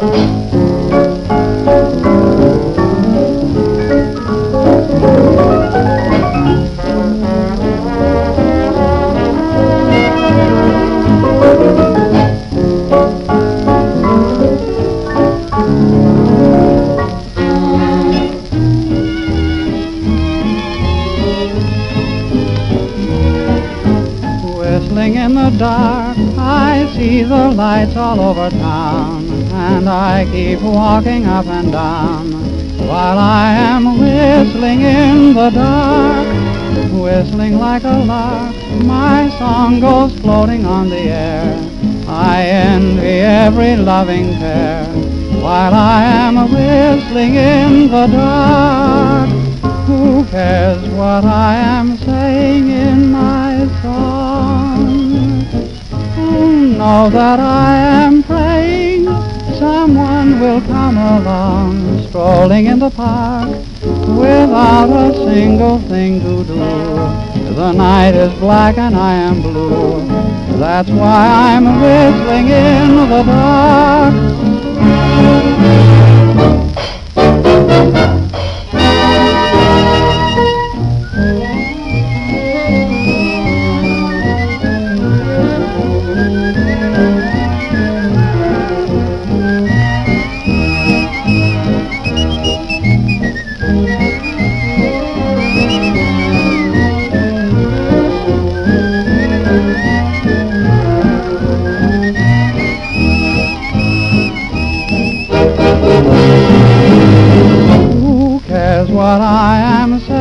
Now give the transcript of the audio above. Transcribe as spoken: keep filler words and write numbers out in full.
Whistling in the dark, I see the lights all over town, and I keep walking up and down while I am whistling in the dark. Whistling like a lark, my song goes floating on the air. I envy every loving pair while I am whistling in the dark. Who cares what I am saying in my song? Who know that I am praying someone will come along, strolling in the park without a single thing to do. The night is black and I am blue. That's why I'm whistling in the dark. What I am saying